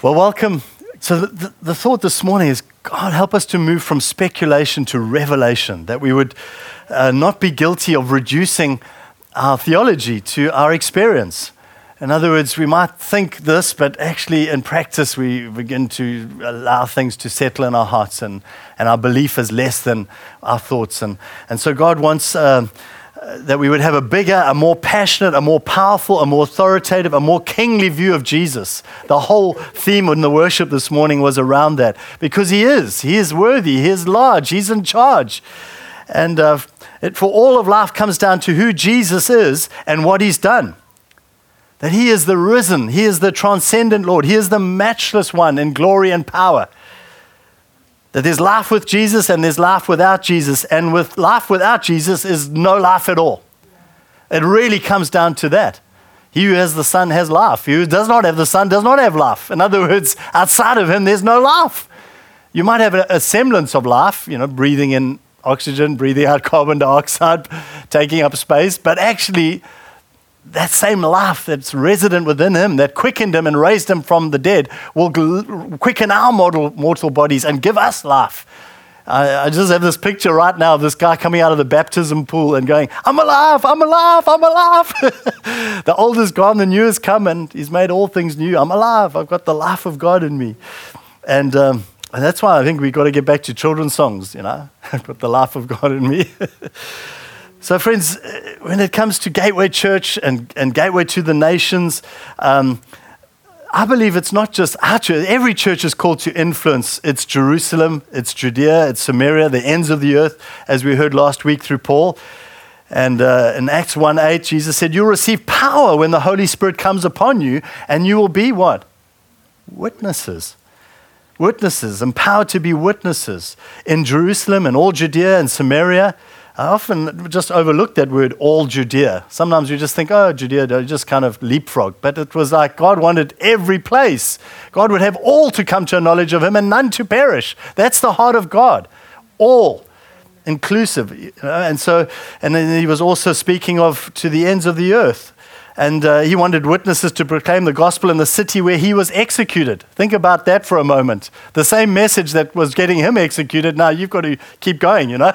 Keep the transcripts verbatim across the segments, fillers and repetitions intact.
Well, welcome. So the, the, the thought this morning is, God, help us to move from speculation to revelation, that we would uh, not be guilty of reducing our theology to our experience. In other words, we might think this, but actually in practice we begin to allow things to settle in our hearts, and, and our belief is less than our thoughts. And, and so God wants uh, that we would have a bigger, a more passionate, a more powerful, a more authoritative, a more kingly view of Jesus. The whole theme in the worship this morning was around that, because he is. He is worthy. He is large. He's in charge. And uh, it, for all of life comes down to who Jesus is and what he's done. That he is the risen, he is the transcendent Lord, he is the matchless one in glory and power. That there's life with Jesus and there's life without Jesus, and with life without Jesus is no life at all. It really comes down to that. He who has the Son has life. He who does not have the Son does not have life. In other words, outside of him, there's no life. You might have a, a semblance of life, you know, breathing in oxygen, breathing out carbon dioxide, taking up space, but actually, that same life that's resident within him, that quickened him and raised him from the dead, will gl- quicken our mortal, mortal bodies and give us life. I, I just have this picture right now of this guy coming out of the baptism pool and going, I'm alive, I'm alive, I'm alive. The old is gone, the new has come, and he's made all things new. I'm alive, I've got the life of God in me. And, um, and that's why I think we've got to get back to children's songs, you know. I've got the life of God in me. So friends, when it comes to Gateway Church and, and Gateway to the Nations, um, I believe it's not just our church. Every church is called to influence. It's Jerusalem, it's Judea, it's Samaria, the ends of the earth, as we heard last week through Paul. And uh, in Acts one eight, Jesus said, you'll receive power when the Holy Spirit comes upon you, and you will be what? Witnesses. Witnesses, empowered to be witnesses in Jerusalem and all Judea and Samaria. I often just overlook that word, all Judea. Sometimes you just think, oh, Judea, they just kind of leapfrog. But it was like God wanted every place. God would have all to come to a knowledge of him and none to perish. That's the heart of God. All, inclusive. You know? And so, and then he was also speaking of to the ends of the earth. And uh, he wanted witnesses to proclaim the gospel in the city where he was executed. Think about that for a moment. The same message that was getting him executed, now you've got to keep going, you know.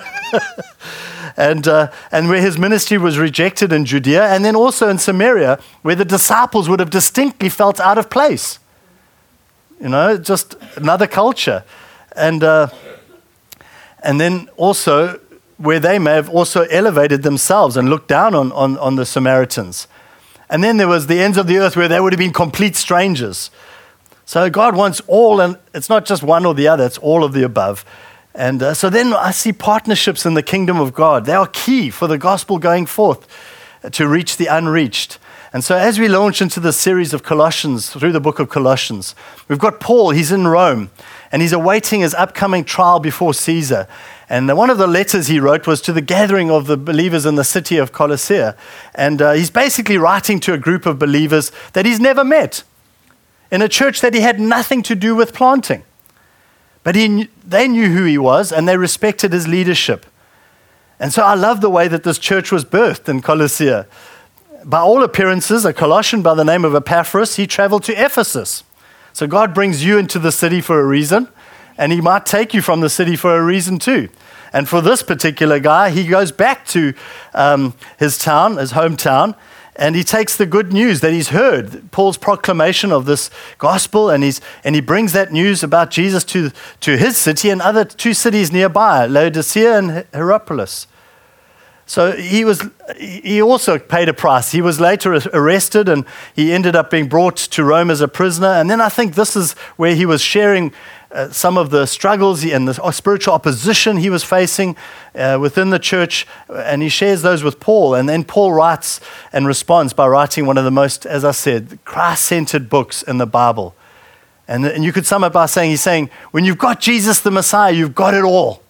and uh, and where his ministry was rejected in Judea, and then also in Samaria, where the disciples would have distinctly felt out of place. You know, just another culture. And uh, and then also where they may have also elevated themselves and looked down on, on, on the Samaritans. And then there was the ends of the earth where they would have been complete strangers. So God wants all, and it's not just one or the other, it's all of the above. And uh, so then I see partnerships in the kingdom of God. They are key for the gospel going forth to reach the unreached. And so as we launch into the series of Colossians, through the book of Colossians, we've got Paul, he's in Rome, and he's awaiting his upcoming trial before Caesar. And one of the letters he wrote was to the gathering of the believers in the city of Colossae. And uh, he's basically writing to a group of believers that he's never met, in a church that he had nothing to do with planting. But he, knew, they knew who he was, and they respected his leadership. And so I love the way that this church was birthed in Colossae. By all appearances, a Colossian by the name of Epaphras, he traveled to Ephesus. So God brings you into the city for a reason, and he might take you from the city for a reason too. And for this particular guy, he goes back to um, his town, his hometown, and he takes the good news that he's heard, Paul's proclamation of this gospel, and he's and he brings that news about Jesus to, to his city and other two cities nearby, Laodicea and Hierapolis. So he was. He also paid a price. He was later arrested, and he ended up being brought to Rome as a prisoner. And then I think this is where he was sharing uh, some of the struggles and the spiritual opposition he was facing uh, within the church, and he shares those with Paul. And then Paul writes and responds by writing one of the most, as I said, Christ-centered books in the Bible. And, and you could sum it by saying, he's saying, when you've got Jesus the Messiah, you've got it all.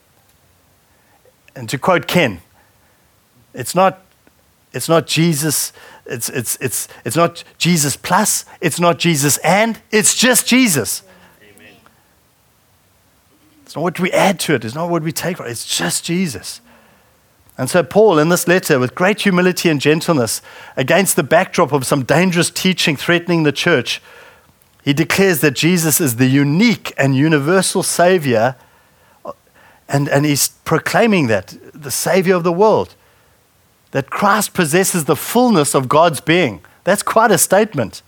And to quote Ken, It's not, it's not Jesus. It's it's it's it's not Jesus plus. It's not Jesus and. It's just Jesus. Amen. It's not what we add to it. It's not what we take from it. It's just Jesus. And so Paul, in this letter, with great humility and gentleness, against the backdrop of some dangerous teaching threatening the church, He declares that Jesus is the unique and universal Savior, and, and he's proclaiming that, the Savior of the world, that Christ possesses the fullness of God's being. That's quite a statement.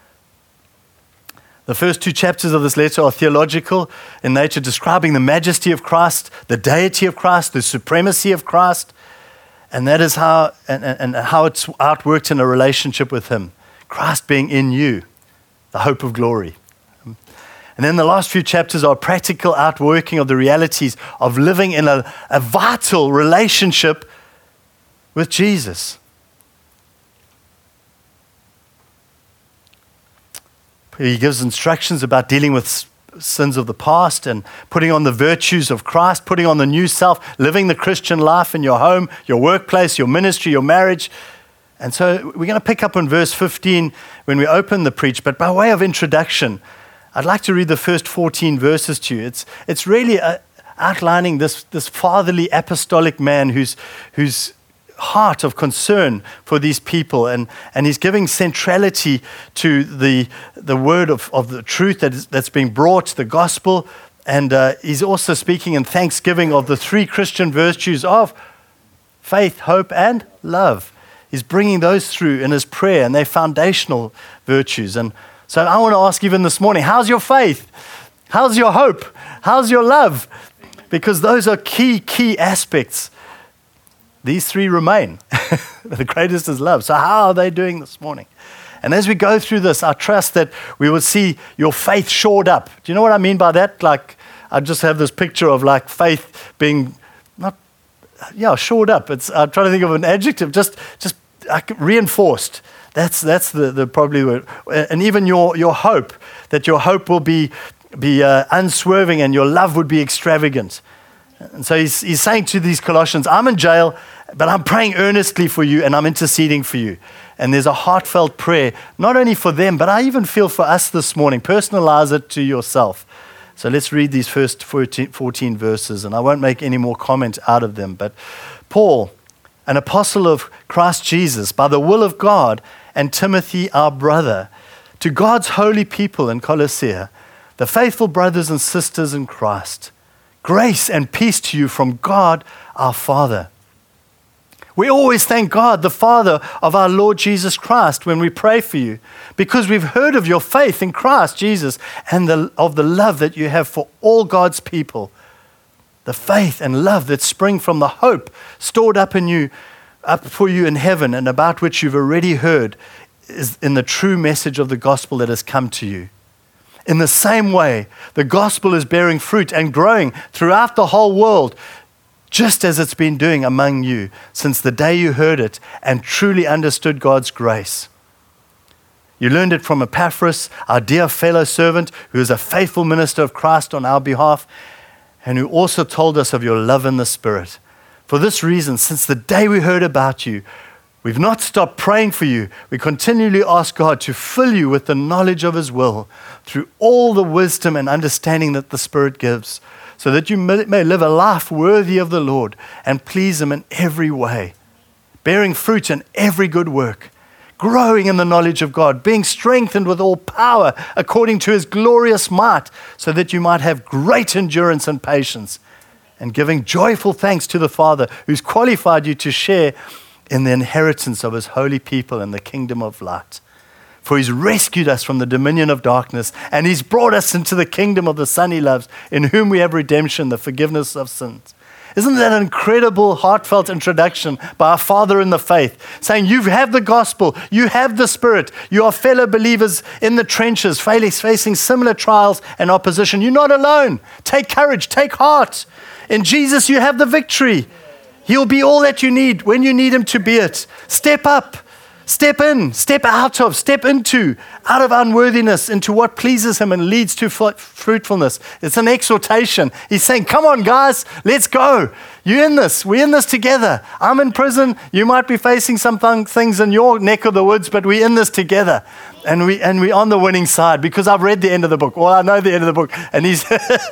The first two chapters of this letter are theological in nature, describing the majesty of Christ, the deity of Christ, the supremacy of Christ, and that is how and, and how it's outworked in a relationship with him. Christ being in you, the hope of glory. And then the last few chapters are a practical outworking of the realities of living in a, a vital relationship with Jesus. He gives instructions about dealing with sins of the past and putting on the virtues of Christ, putting on the new self, living the Christian life in your home, your workplace, your ministry, your marriage. And so we're going to pick up on verse fifteen when we open the preach. But by way of introduction, I'd like to read the first fourteen verses to you. It's it's really uh, outlining this, this fatherly apostolic man who's who's heart of concern for these people, and, and he's giving centrality to the the word of, of the truth that is, that's being brought, the gospel, and uh, he's also speaking in thanksgiving of the three Christian virtues of faith, hope, and love. He's bringing those through in his prayer, and they're foundational virtues. And so I want to ask even this morning, how's your faith? How's your hope? How's your love? Because those are key, key aspects. These three remain. The greatest is love. So how are they doing this morning? And as we go through this, I trust that we will see your faith shored up. Do you know what I mean by that? Like, I just have this picture of like faith being not, yeah, shored up. It's, I'm trying to think of an adjective, just just like reinforced. That's that's the, the probably word. And even your your hope, that your hope will be, be uh, unswerving and your love would be extravagant. And so he's, he's saying to these Colossians, I'm in jail, but I'm praying earnestly for you and I'm interceding for you. And there's a heartfelt prayer, not only for them, but I even feel for us this morning. Personalize it to yourself. So let's read these first fourteen, fourteen verses, and I won't make any more comment out of them. But Paul, an apostle of Christ Jesus, by the will of God, and Timothy, our brother, to God's holy people in Colossae, the faithful brothers and sisters in Christ, grace and peace to you from God our Father. We always thank God, the Father of our Lord Jesus Christ, when we pray for you, because we've heard of your faith in Christ Jesus and the, of the love that you have for all God's people. The faith and love that spring from the hope stored up in you, up for you in heaven, and about which you've already heard is in the true message of the gospel that has come to you. In the same way, the gospel is bearing fruit and growing throughout the whole world, just as it's been doing among you since the day you heard it and truly understood God's grace. You learned it from Epaphras, our dear fellow servant, who is a faithful minister of Christ on our behalf, and who also told us of your love in the Spirit. For this reason, since the day we heard about you, we've not stopped praying for you. We continually ask God to fill you with the knowledge of his will through all the wisdom and understanding that the Spirit gives, so that you may live a life worthy of the Lord and please him in every way, bearing fruit in every good work, growing in the knowledge of God, being strengthened with all power according to his glorious might, so that you might have great endurance and patience, and giving joyful thanks to the Father who's qualified you to share in the inheritance of his holy people in the kingdom of light. For he's rescued us from the dominion of darkness, and he's brought us into the kingdom of the Son he loves, in whom we have redemption, the forgiveness of sins. Isn't that an incredible, heartfelt introduction by our Father in the faith, saying you have the gospel, you have the Spirit, you are fellow believers in the trenches, facing similar trials and opposition. You're not alone. Take courage, take heart. In Jesus you have the victory. He'll be all that you need when you need him to be it. Step up, step in, step out of, step into, out of unworthiness into what pleases him and leads to fruitfulness. It's an exhortation. He's saying, come on guys, let's go. You're in this, we're in this together. I'm in prison, you might be facing some things in your neck of the woods, but we're in this together. And, we, and we're on the winning side because I've read the end of the book. Well, I know the end of the book. And he's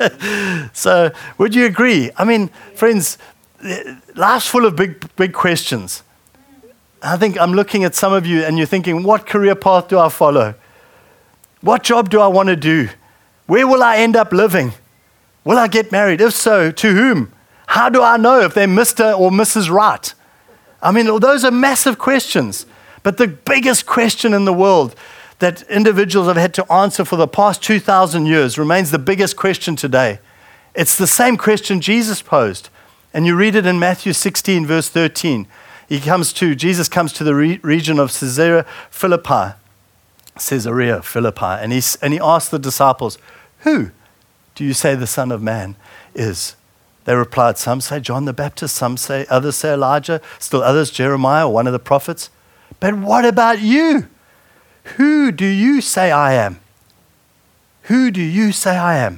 so would you agree? I mean, friends, life's full of big, big questions. I think I'm looking at some of you and you're thinking, what career path do I follow? What job do I want to do? Where will I end up living? Will I get married? If so, to whom? How do I know if they're Mister or Missus Right? I mean, those are massive questions. But the biggest question in the world that individuals have had to answer for the past two thousand years remains the biggest question today. It's the same question Jesus posed. And you read it in Matthew sixteen, verse thirteen. He comes to, Jesus comes to the re- region of Caesarea Philippi. Caesarea Philippi. And he, and he asked the disciples, who do you say the Son of Man is? They replied, some say John the Baptist, some say, others say Elijah, still others Jeremiah or one of the prophets. But what about you? Who do you say I am? Who do you say I am?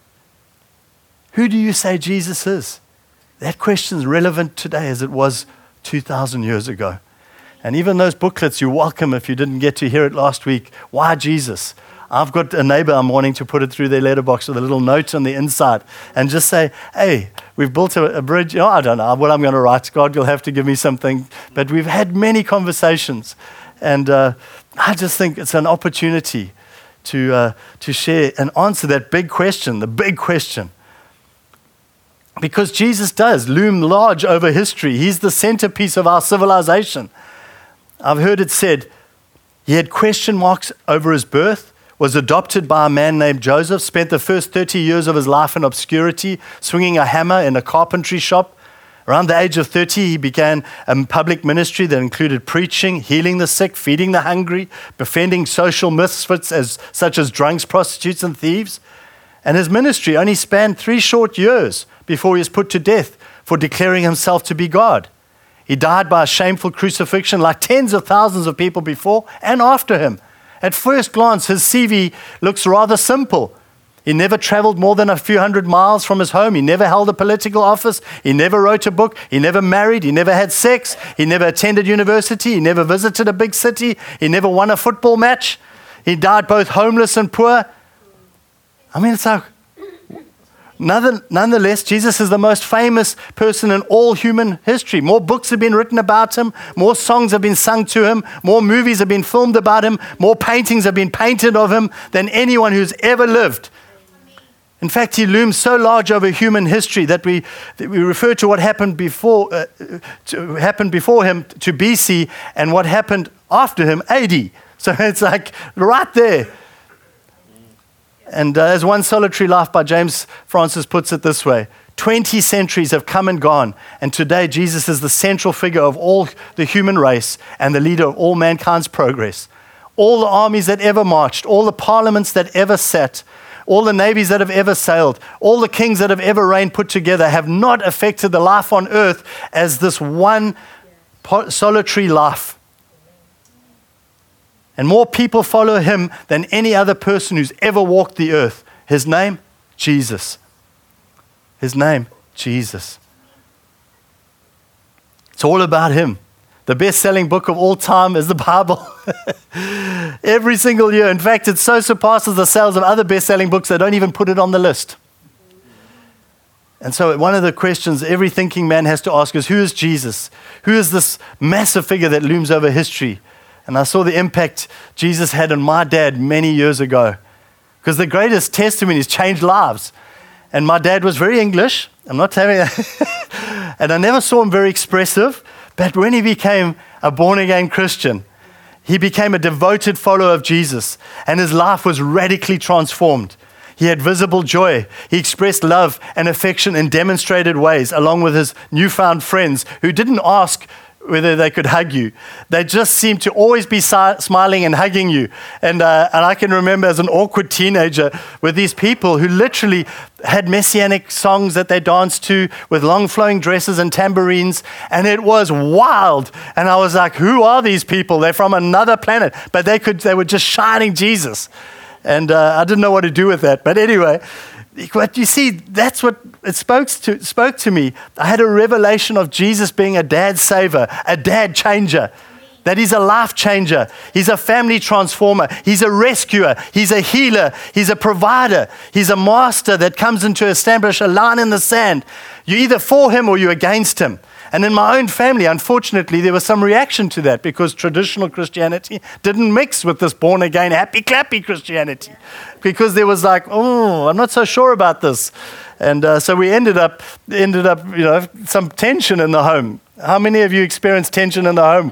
Who do you say Jesus is? That question is relevant today as it was two thousand years ago. And even those booklets, you're welcome if you didn't get to hear it last week. Why Jesus? I've got a neighbor I'm wanting to put it through their letterbox with a little note on the inside and just say, hey, we've built a, a bridge. Oh, I don't know what I'm going to write. God, you'll have to give me something. But we've had many conversations. And uh, I just think it's an opportunity to, uh, to share and answer that big question, the big question. Because Jesus does loom large over history. He's the centerpiece of our civilization. I've heard it said he had question marks over his birth, was adopted by a man named Joseph, spent the first thirty years of his life in obscurity, swinging a hammer in a carpentry shop. Around the age of thirty, he began a public ministry that included preaching, healing the sick, feeding the hungry, befriending social misfits as, such as drunks, prostitutes, and thieves. And his ministry only spanned three short years before he was put to death for declaring himself to be God. He died by a shameful crucifixion like tens of thousands of people before and after him. At first glance, his C V looks rather simple. He never traveled more than a few hundred miles from his home. He never held a political office. He never wrote a book. He never married. He never had sex. He never attended university. He never visited a big city. He never won a football match. He died both homeless and poor. I mean, it's like, nonetheless, Jesus is the most famous person in all human history. More books have been written about him. More songs have been sung to him. More movies have been filmed about him. More paintings have been painted of him than anyone who's ever lived. In fact, he looms so large over human history that we that we refer to what happened before uh, to, happened before him to B C and what happened after him A D. So it's like right there. And uh, as One Solitary Life by James Francis puts it this way, twenty centuries have come and gone, and today Jesus is the central figure of all the human race and the leader of all mankind's progress. All the armies that ever marched, all the parliaments that ever sat, all the navies that have ever sailed, all the kings that have ever reigned put together have not affected the life on earth as this one solitary life. And more people follow him than any other person who's ever walked the earth. His name, Jesus. His name, Jesus. It's all about him. The best-selling book of all time is the Bible. Every single year. In fact, it so surpasses the sales of other best-selling books they don't even put it on the list. And so one of the questions every thinking man has to ask is, who is Jesus? Who is this massive figure that looms over history? And I saw the impact Jesus had on my dad many years ago. Because the greatest testimony is changed lives. And my dad was very English. I'm not having a and I never saw him very expressive. But when he became a born-again Christian, he became a devoted follower of Jesus. And his life was radically transformed. He had visible joy. He expressed love and affection in demonstrated ways, along with his newfound friends who didn't ask whether they could hug you. They just seemed to always be si- smiling and hugging you. And, uh, and I can remember as an awkward teenager with these people who literally had messianic songs that they danced to with long flowing dresses and tambourines. And it was wild. And I was like, who are these people? They're from another planet. But they could, they were just shining Jesus. And uh, I didn't know what to do with that. But anyway, but you see, that's what it spoke to, spoke to me. I had a revelation of Jesus being a dad saver, a dad changer, that he's a life changer. He's a family transformer. He's a rescuer. He's a healer. He's a provider. He's a master that comes in to establish a line in the sand. You're either for him or you're against him. And in my own family, unfortunately, there was some reaction to that because traditional Christianity didn't mix with this born-again, happy-clappy Christianity. Because there was like, oh, I'm not so sure about this. And uh, so we ended up, ended up, you know, some tension in the home. How many of you experienced tension in the home?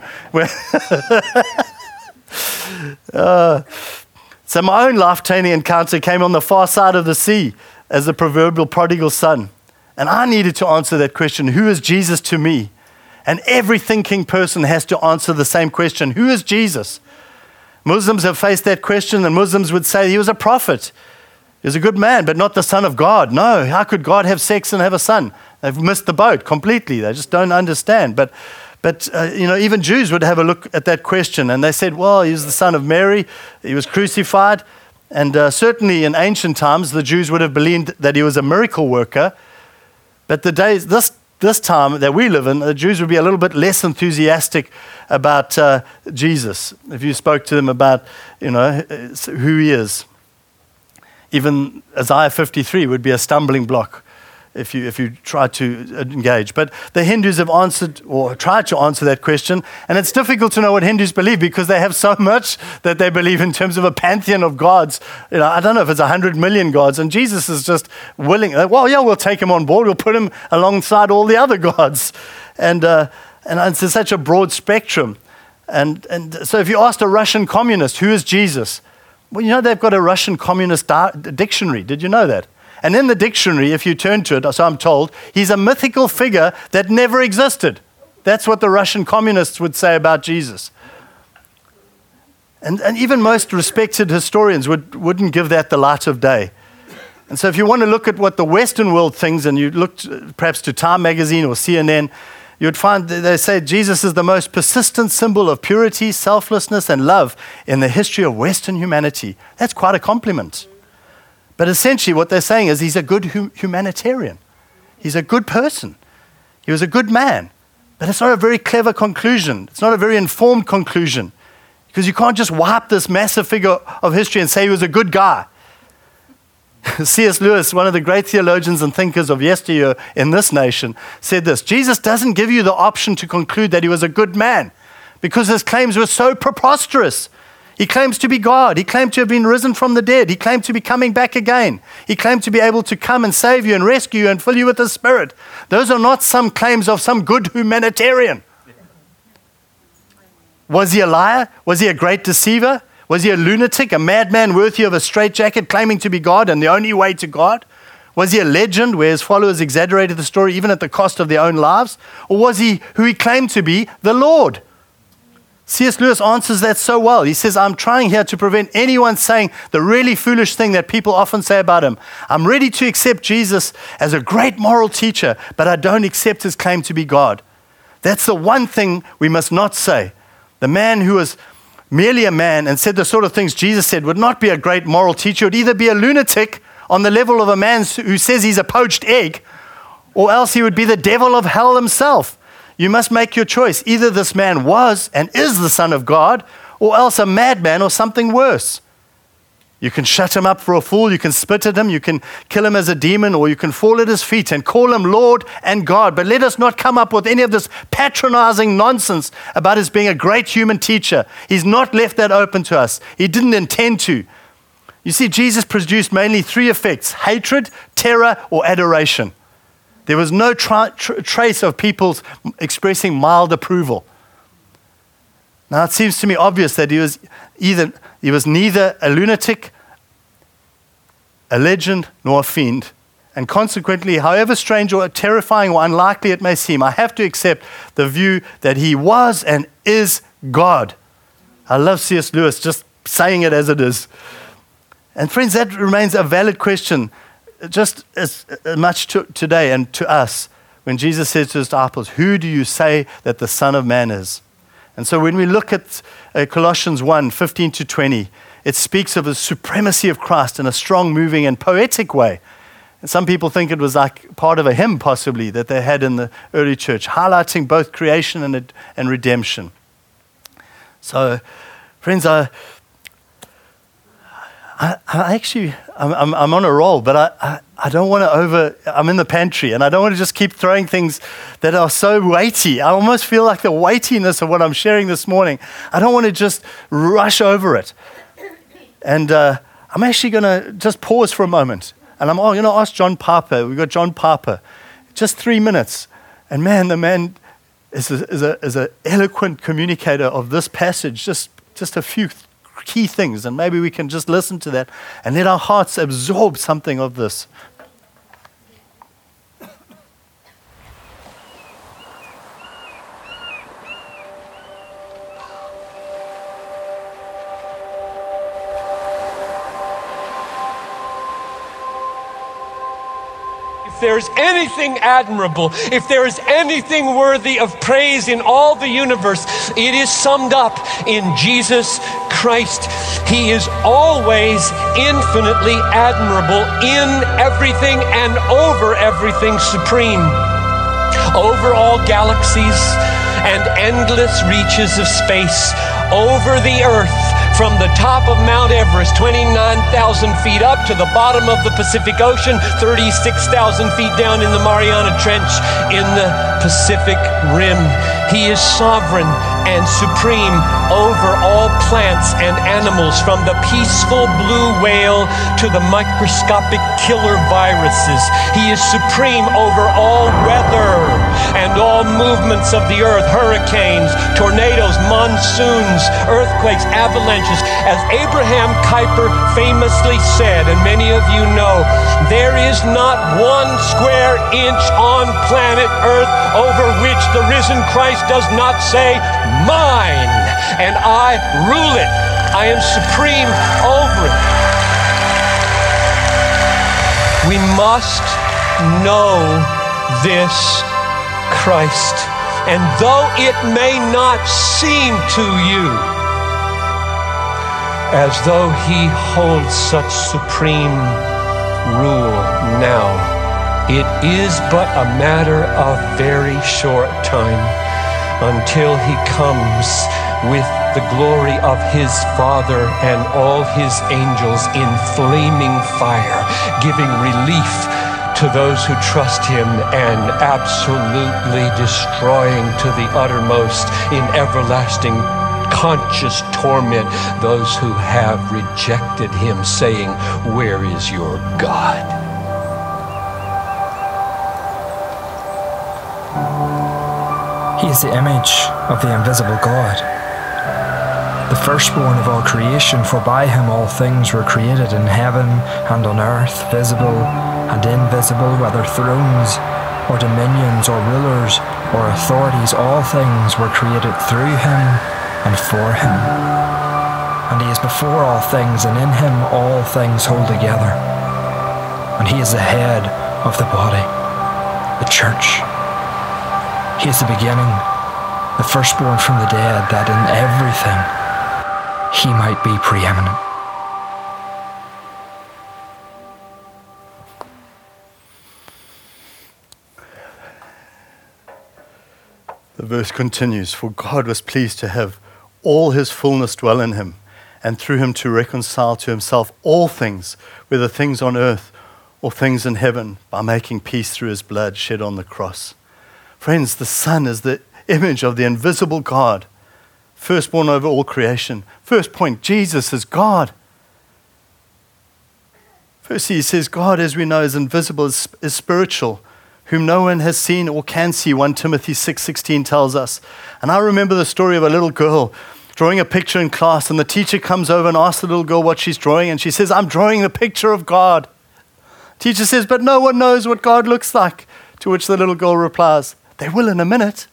uh, so my own life-changing encounter came on the far side of the sea as the proverbial prodigal son. And I needed to answer that question, who is Jesus to me? And every thinking person has to answer the same question, who is Jesus? Muslims have faced that question, and Muslims would say he was a prophet. He was a good man, but not the son of God. No, how could God have sex and have a son? They've missed the boat completely. They just don't understand. But, but uh, you know, even Jews would have a look at that question, and they said, well, he was the son of Mary. He was crucified. And uh, certainly in ancient times, the Jews would have believed that he was a miracle worker. But the days, this this time that we live in, the Jews would be a little bit less enthusiastic about uh, Jesus. If you spoke to them about, you know, who he is, even Isaiah fifty-three would be a stumbling block if you if you try to engage. But the Hindus have answered or tried to answer that question, and it's difficult to know what Hindus believe because they have so much that they believe in terms of a pantheon of gods. You know, I don't know if it's a hundred million gods, and Jesus is just willing. Well, yeah, we'll take him on board. We'll put him alongside all the other gods, and uh, and it's such a broad spectrum. And and so if you asked a Russian communist, who is Jesus? Well, you know they've got a Russian communist di- dictionary. Did you know that? And in the dictionary, if you turn to it, so I'm told, he's a mythical figure that never existed. That's what the Russian communists would say about Jesus. And, and even most respected historians would, wouldn't give that the light of day. And so if you want to look at what the Western world thinks, and you looked perhaps to Time magazine or C N N, you would find that they say Jesus is the most persistent symbol of purity, selflessness, and love in the history of Western humanity. That's quite a compliment. But essentially what they're saying is he's a good hu- humanitarian. He's a good person. He was a good man. But it's not a very clever conclusion. It's not a very informed conclusion. Because you can't just wipe this massive figure of history and say he was a good guy. C S Lewis, one of the great theologians and thinkers of yesteryear in this nation, said this: Jesus doesn't give you the option to conclude that he was a good man because his claims were so preposterous. He claims to be God. He claimed to have been risen from the dead. He claimed to be coming back again. He claimed to be able to come and save you and rescue you and fill you with the Spirit. Those are not some claims of some good humanitarian. Was he a liar? Was he a great deceiver? Was he a lunatic, a madman worthy of a straitjacket claiming to be God and the only way to God? Was he a legend where his followers exaggerated the story even at the cost of their own lives? Or was he who he claimed to be, the Lord? C S Lewis answers that so well. He says, I'm trying here to prevent anyone saying the really foolish thing that people often say about him. I'm ready to accept Jesus as a great moral teacher, but I don't accept his claim to be God. That's the one thing we must not say. The man who was merely a man and said the sort of things Jesus said would not be a great moral teacher. Would either be a lunatic on the level of a man who says he's a poached egg, or else he would be the devil of hell himself. You must make your choice. Either this man was and is the Son of God, or else a madman or something worse. You can shut him up for a fool, you can spit at him, you can kill him as a demon, or you can fall at his feet and call him Lord and God. But let us not come up with any of this patronizing nonsense about his being a great human teacher. He's not left that open to us. He didn't intend to. You see, Jesus produced mainly three effects: hatred, terror, or adoration. There was no tra- tra- trace of people expressing mild approval. Now, it seems to me obvious that he was either he was neither a lunatic, a legend, nor a fiend. And consequently, however strange or terrifying or unlikely it may seem, I have to accept the view that he was and is God. I love C S Lewis just saying it as it is. And friends, that remains a valid question just as much to today and to us when Jesus says to his disciples, who do you say that the Son of Man is? And so when we look at uh, Colossians one, fifteen to twenty, it speaks of the supremacy of Christ in a strong, moving, and poetic way. And some people think it was like part of a hymn possibly that they had in the early church, highlighting both creation and, and redemption. So, friends, I, I, I actually, I'm, I'm on a roll, but I, I, I don't want to over, I'm in the pantry and I don't want to just keep throwing things that are so weighty. I almost feel like the weightiness of what I'm sharing this morning. I don't want to just rush over it. And uh, I'm actually going to just pause for a moment. And I'm going to ask John Piper. We've got John Piper. Just three minutes. And man, the man is a, is a, is an eloquent communicator of this passage. Just, just a few key things, and maybe we can just listen to that and let our hearts absorb something of this. If there's anything admirable, if there is anything worthy of praise in all the universe, it is summed up in Jesus Christ. He is always infinitely admirable, in everything and over everything supreme. Over all galaxies and endless reaches of space, over the earth, from the top of Mount Everest, twenty-nine thousand feet up, to the bottom of the Pacific Ocean, thirty-six thousand feet down in the Mariana Trench in the Pacific Rim. He is sovereign and supreme over all plants and animals, from the peaceful blue whale to the microscopic killer viruses. He is supreme over all weather and all movements of the earth, hurricanes, tornadoes, monsoons, earthquakes, avalanches. As Abraham Kuyper famously said, and many of you know, there is not one square inch on planet Earth over which the risen Christ does not say, mine, and I rule it. I am supreme over it. We must know this Christ. And though it may not seem to you as though he holds such supreme rule now, it is but a matter of very short time until he comes with the glory of his Father and all his angels in flaming fire, giving relief to those who trust him and absolutely destroying to the uttermost in everlasting conscious torment those who have rejected him, saying, where is your God? He is the image of the invisible God, the firstborn of all creation, for by him all things were created in heaven and on earth, visible and invisible, whether thrones or dominions or rulers or authorities. All things were created through him and for him. And he is before all things, and in him all things hold together. And he is the head of the body, the church. He is the beginning, the firstborn from the dead, that in everything he might be preeminent. The verse continues, for God was pleased to have all his fullness dwell in him, and through him to reconcile to himself all things, whether things on earth or things in heaven, by making peace through his blood shed on the cross. Friends, the Son is the image of the invisible God, firstborn over all creation. First point, Jesus is God. Firstly, he says God, as we know, is invisible, is, is spiritual, whom no one has seen or can see, First Timothy six sixteen tells us. And I remember the story of a little girl drawing a picture in class, and the teacher comes over and asks the little girl what she's drawing, and she says, I'm drawing the picture of God. Teacher says, but no one knows what God looks like. To which the little girl replies, they will in a minute.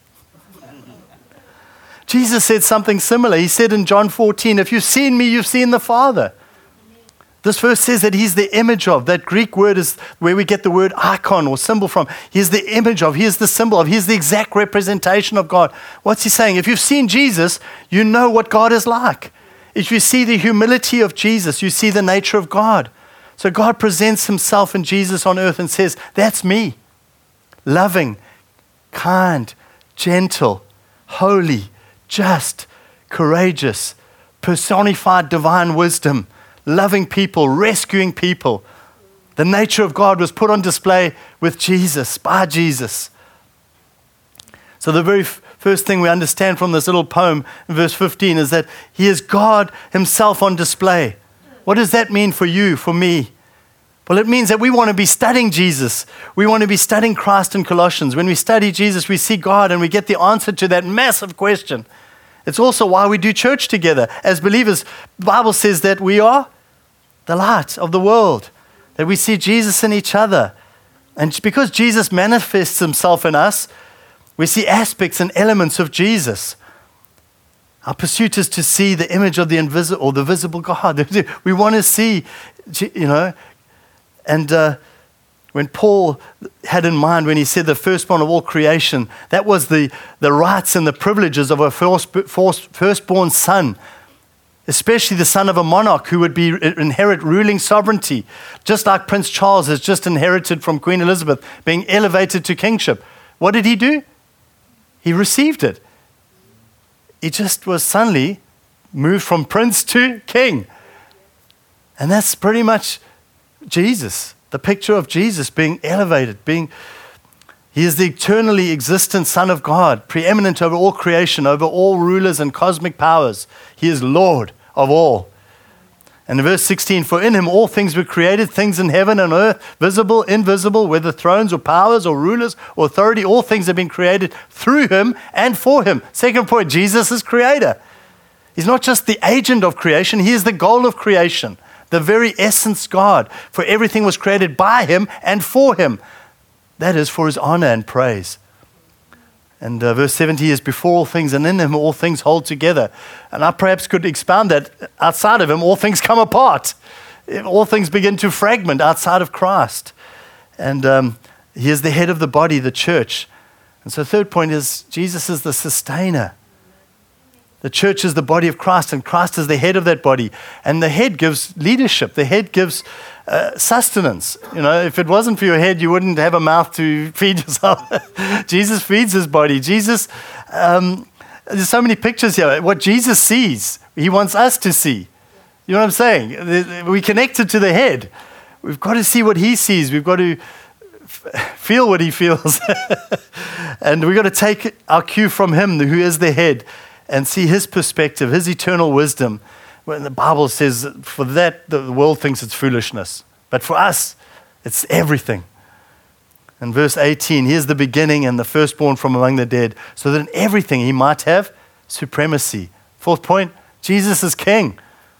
Jesus said something similar. He said in John fourteen, if you've seen me, you've seen the Father. This verse says that he's the image of. That Greek word is where we get the word icon or symbol from. He's the image of. He is the symbol of. He's the exact representation of God. What's he saying? If you've seen Jesus, you know what God is like. If you see the humility of Jesus, you see the nature of God. So God presents himself in Jesus on earth and says, that's me. Loving, kind, gentle, holy, just, courageous, personified divine wisdom, loving people, rescuing people. The nature of God was put on display with Jesus, by Jesus. So the very f- first thing we understand from this little poem in verse fifteen is that he is God himself on display. What does that mean for you, for me? Well, it means that we want to be studying Jesus. We want to be studying Christ in Colossians. When we study Jesus, we see God and we get the answer to that massive question. It's also why we do church together. As believers, the Bible says that we are the light of the world, that we see Jesus in each other. And because Jesus manifests himself in us, we see aspects and elements of Jesus. Our pursuit is to see the image of the invisible or the visible God. We want to see, you know, and uh, when Paul had in mind, when he said the firstborn of all creation, that was the, the rights and the privileges of a first, first, firstborn son, especially the son of a monarch who would be inherit ruling sovereignty, just like Prince Charles has just inherited from Queen Elizabeth, being elevated to kingship. What did he do? He received it. He just was suddenly moved from prince to king. And that's pretty much Jesus, the picture of Jesus being elevated, being, he is the eternally existent Son of God, preeminent over all creation, over all rulers and cosmic powers. He is Lord of all. And in verse sixteen, for in him all things were created, things in heaven and earth, visible, invisible, whether thrones or powers or rulers or authority, all things have been created through him and for him. Second point, Jesus is creator. He's not just the agent of creation, he is the goal of creation. The very essence God, for everything was created by him and for him. That is for his honor and praise. And uh, verse seventy is before all things, and in him all things hold together. And I perhaps could expound that outside of him, all things come apart. All things begin to fragment outside of Christ. And um, he is the head of the body, the church. And so third point is Jesus is the sustainer. The church is the body of Christ, and Christ is the head of that body. And the head gives leadership. The head gives uh, sustenance. You know, if it wasn't for your head, you wouldn't have a mouth to feed yourself. Jesus feeds his body. Jesus, um, there's so many pictures here. What Jesus sees, he wants us to see. You know what I'm saying? We connected to the head. We've got to see what he sees. We've got to f- feel what he feels. And we've got to take our cue from him, who is the head, and see his perspective, his eternal wisdom. When the Bible says, for that, the world thinks it's foolishness. But for us, it's everything. In verse eighteen, he is the beginning and the firstborn from among the dead, so that in everything he might have supremacy. Fourth point, Jesus is king.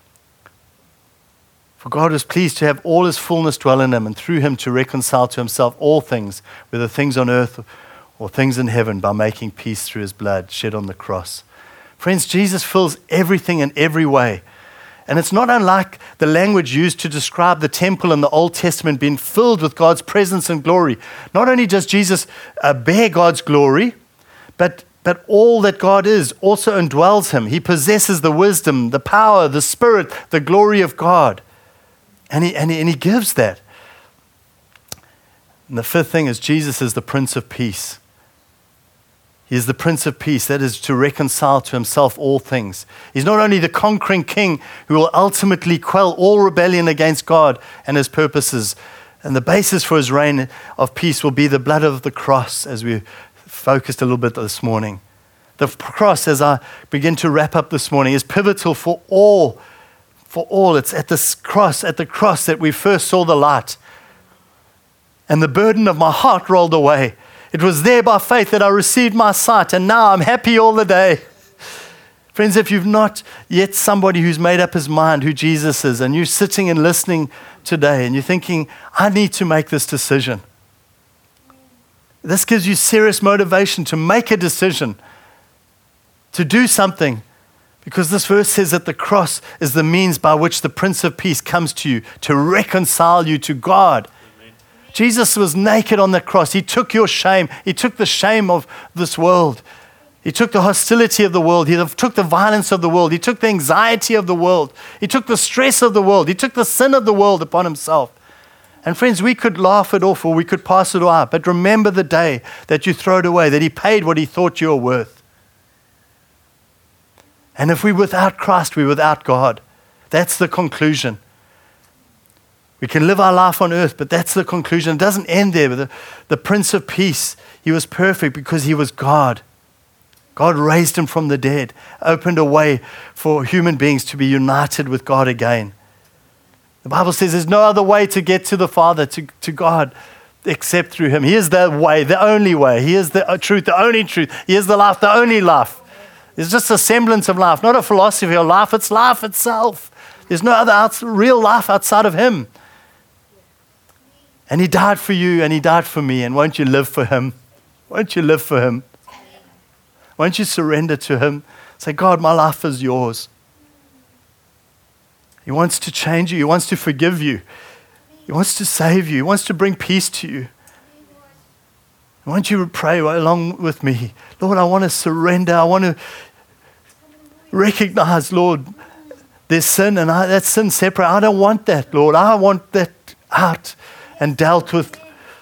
For God was pleased to have all his fullness dwell in him, and through him to reconcile to himself all things, whether things on earth or things in heaven, by making peace through his blood shed on the cross. Friends, Jesus fills everything in every way. And it's not unlike the language used to describe the temple in the Old Testament being filled with God's presence and glory. Not only does Jesus uh, bear God's glory, but, but all that God is also indwells him. He possesses the wisdom, the power, the spirit, the glory of God. And he, and he, and he gives that. And the fifth thing is Jesus is the Prince of Peace. He is the Prince of Peace, that is to reconcile to himself all things. He's not only the conquering king who will ultimately quell all rebellion against God and his purposes, and the basis for his reign of peace will be the blood of the cross, as we focused a little bit this morning. The cross, as I begin to wrap up this morning, is pivotal for all. For all. It's at this cross, at the cross that we first saw the light. And the burden of my heart rolled away. It was there by faith that I received my sight, and now I'm happy all the day. Friends, if you've not yet somebody who's made up his mind who Jesus is, and you're sitting and listening today, and you're thinking, I need to make this decision. This gives you serious motivation to make a decision, to do something, because this verse says that the cross is the means by which the Prince of Peace comes to you to reconcile you to God. Jesus was naked on the cross. He took your shame. He took the shame of this world. He took the hostility of the world. He took the violence of the world. He took the anxiety of the world. He took the stress of the world. He took the sin of the world upon himself. And friends, we could laugh it off or we could pass it off, but remember the day that you throw it away, that he paid what he thought you were worth. And if we're without Christ, we're without God. That's the conclusion. We can live our life on earth, but that's the conclusion. It doesn't end there. But the, the Prince of Peace, he was perfect because he was God. God raised him from the dead, opened a way for human beings to be united with God again. The Bible says there's no other way to get to the Father, to, to God, except through him. He is the way, the only way. He is the truth, the only truth. He is the life, the only life. It's just a semblance of life, not a philosophy of life. It's life itself. There's no other outs- real life outside of him. And he died for you and he died for me. And won't you live for him? Won't you live for him? Won't you surrender to him? Say, God, my life is yours. He wants to change you. He wants to forgive you. He wants to save you. He wants to bring peace to you. Won't you pray along with me? Lord, I want to surrender. I want to recognize, Lord, there's sin and I, that sin separate. I don't want that, Lord. I want that out and dealt with.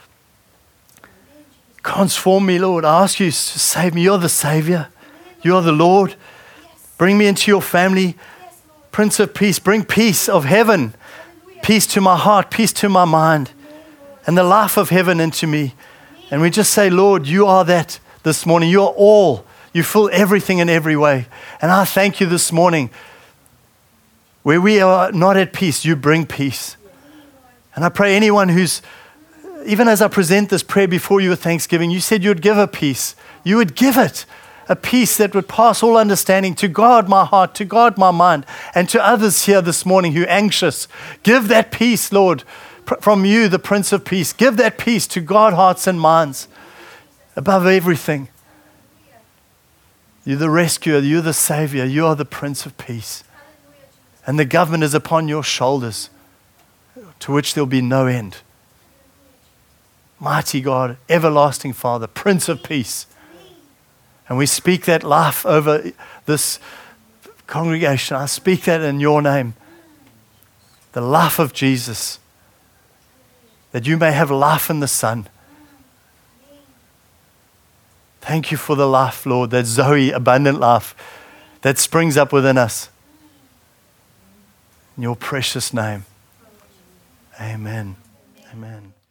Transform me, Lord. I ask you to save me. You're the Savior. You are the Lord. Bring me into your family. Prince of Peace, bring peace of heaven. Peace to my heart, peace to my mind, and the life of heaven into me. And we just say, Lord, you are that this morning. You are all. You fill everything in every way. And I thank you this morning. Where we are not at peace, you bring peace. And I pray anyone who's, even as I present this prayer before you with thanksgiving, you said you would give a peace. You would give it. A peace that would pass all understanding, to guard my heart, to guard my mind, and to others here this morning who are anxious. Give that peace, Lord, pr- from you, the Prince of Peace. Give that peace to guard hearts and minds above everything. You're the rescuer. You're the Savior. You are the Prince of Peace. And the government is upon your shoulders, to which there'll be no end. Mighty God, everlasting Father, Prince of Peace. And we speak that life over this congregation. I speak that in your name. The life of Jesus. That you may have life in the Son. Thank you for the life, Lord, that Zoe, abundant life, that springs up within us. In your precious name. Amen. Amen.